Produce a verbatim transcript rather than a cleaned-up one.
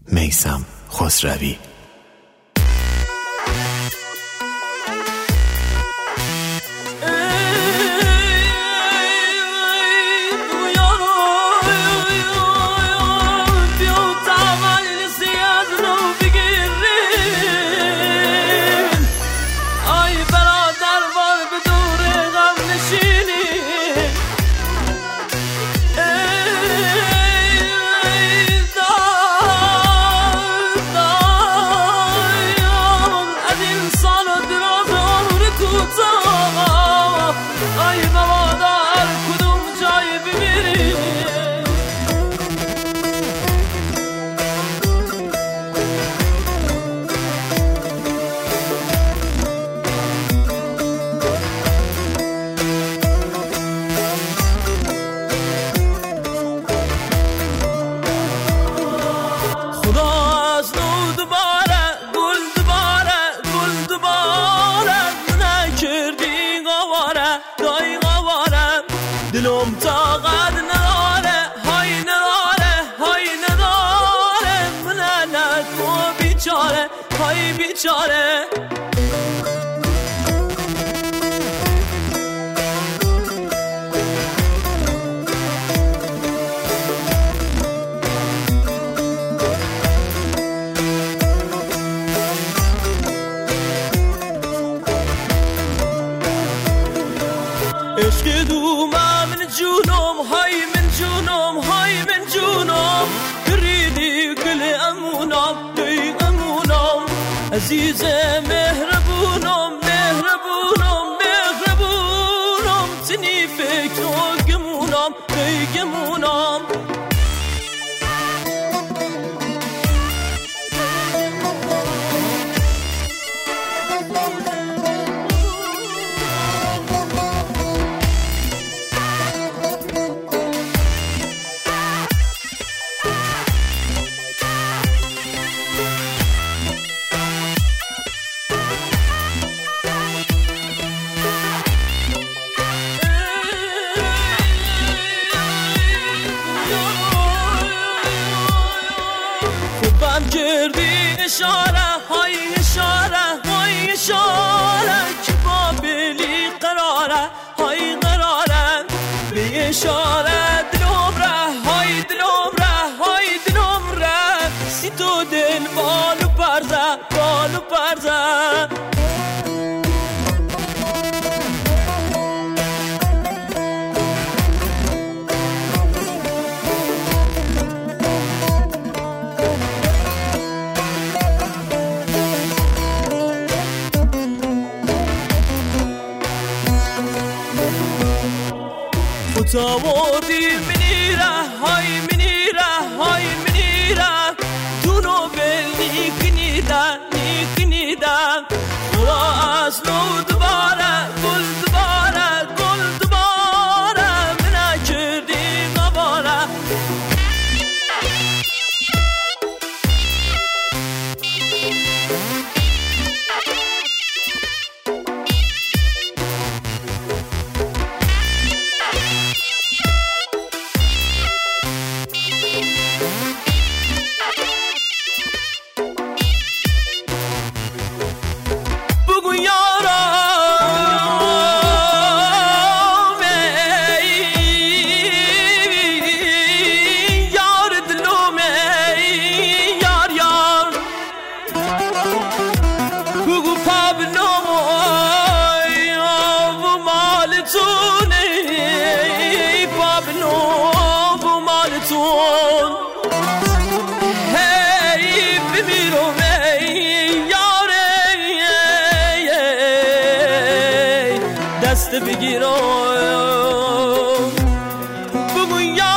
میثم خسروی. دلم طاقت نداره، های نداره، های نداره، من نکو بیچاره، های بیچاره. عشق دوما من جونم، های من جونم، های من جونم، گریدی گل امونم، دی امونم، عزیز مهربونم، مهربونم، مهربونم، تنی فکر و گمونم، دی گمونم. کردی اشاره، های اشاره، های اشاره، که با بلی قراره، های قراره، بی اشاره دلم ره، های دلم ره، های دلم ره، سی تو دل بالو پرزه، بالو پرزه. تاوردی منیره، های منیره، های منیره، دونو بلی کنیده، نی کنیده، خدا از نو دوباره، گل دوباره، گل دوباره، منه کردی غباره. Hey, bimiro, hey, yare, دست بگیرم بگو